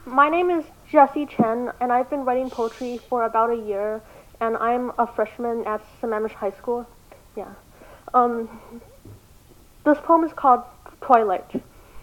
My name is Jessie Chen, and I've been writing poetry for about a year, and I'm a freshman at Sammamish High School. Yeah. Um, this poem is called Twilight.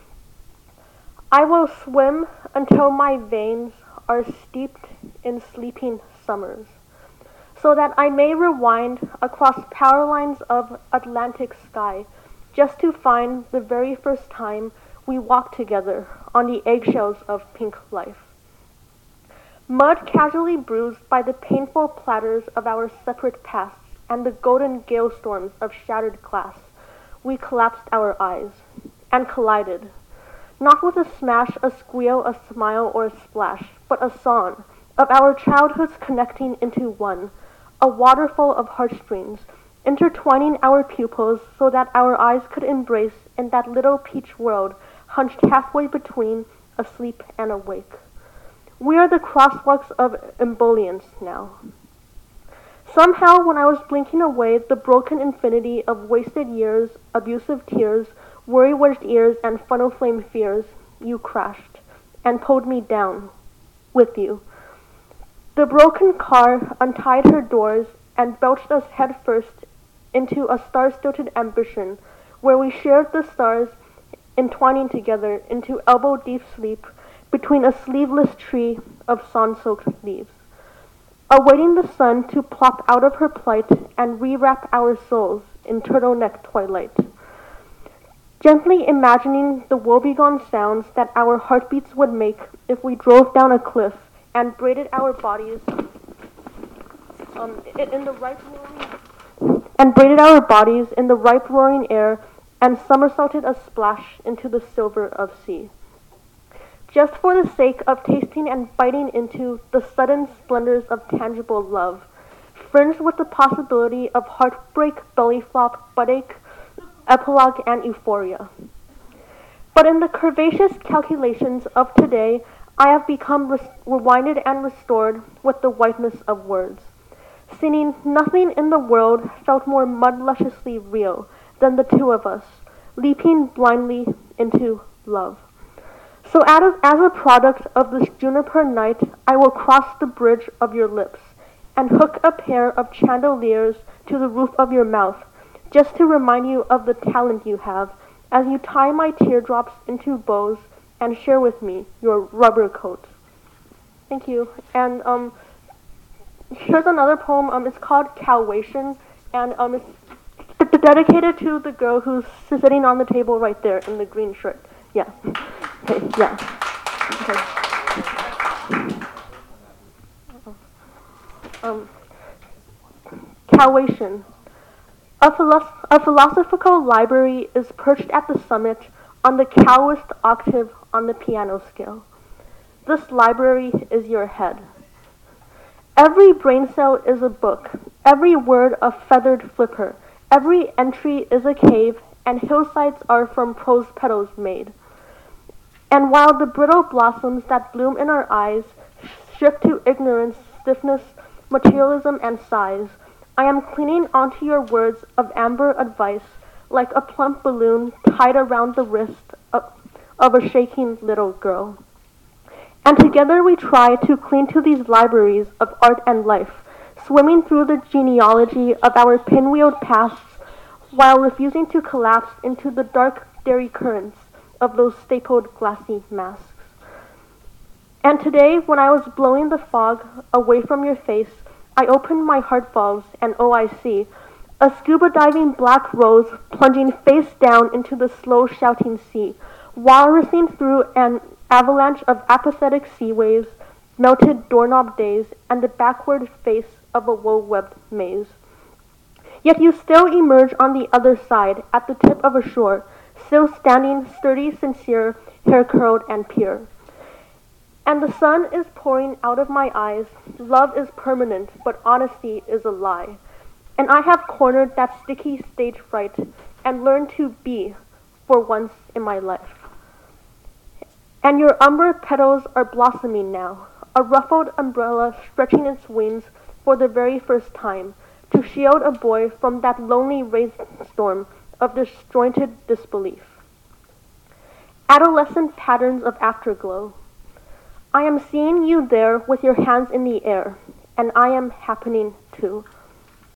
I will swim until my veins are steeped in sleeping summers, so that I may rewind across power lines of Atlantic sky, just to find the very first time we walked together on the eggshells of pink life. Mud casually bruised by the painful platters of our separate pasts and the golden gale storms of shattered glass, we collapsed our eyes and collided, not with a smash, a squeal, a smile, or a splash, but a song of our childhoods connecting into one, a waterfall of heartstrings, intertwining our pupils so that our eyes could embrace in that little peach world hunched halfway between asleep and awake. We are the crosswalks of ebullience now. Somehow, when I was blinking away the broken infinity of wasted years, abusive tears, worry-wedged ears, and funnel-flame fears, you crashed and pulled me down with you. The broken car untied her doors and belched us headfirst into a star-stilted ambition where we shared the stars entwining together into elbow-deep sleep between a sleeveless tree of sun-soaked leaves, awaiting the sun to plop out of her plight and rewrap our souls in turtleneck twilight, gently imagining the woebegone sounds that our heartbeats would make if we drove down a cliff and braided our bodies in the ripe roaring air and somersaulted a splash into the silver of sea, just for the sake of tasting and biting into the sudden splendors of tangible love, fringed with the possibility of heartbreak, belly flop, buttache, epilogue, and euphoria. But in the curvaceous calculations of today, I have become rewinded and restored with the whiteness of words, seeing nothing in the world felt more mud-lusciously real than the two of us, leaping blindly into love. So as a product of this juniper night, I will cross the bridge of your lips and hook a pair of chandeliers to the roof of your mouth, just to remind you of the talent you have as you tie my teardrops into bows and share with me your rubber coat. Thank you. And here's another poem. It's called Calwation, and it's dedicated to the girl who's sitting on the table right there in the green shirt. Yeah. Okay, yeah. Okay. Calwation. A philosophical library is perched at the summit on the cowest octave on the piano scale. This library is your head. Every brain cell is a book, every word a feathered flipper, every entry is a cave, and hillsides are from prose petals made. And while the brittle blossoms that bloom in our eyes shift to ignorance, stiffness, materialism, and sighs, I am clinging onto your words of amber advice like a plump balloon tied around the wrist of a shaking little girl. And together we try to cling to these libraries of art and life, swimming through the genealogy of our pinwheeled pasts while refusing to collapse into the dark dairy currents of those stapled glassy masks. And today, when I was blowing the fog away from your face, I opened my heart valves, and oh, I see a scuba diving black rose plunging face down into the slow shouting sea, walrusing through an avalanche of apathetic sea waves, melted doorknob days, and the backward face of a woe-webbed maze. Yet you still emerge on the other side, at the tip of a shore, still standing, sturdy, sincere, hair curled and pure. And the sun is pouring out of my eyes. Love is permanent, but honesty is a lie. And I have cornered that sticky stage fright and learned to be for once in my life. And your umber petals are blossoming now, a ruffled umbrella stretching its wings for the very first time to shield a boy from that lonely rainstorm of disjointed disbelief. Adolescent patterns of afterglow. I am seeing you there with your hands in the air, and I am happening too.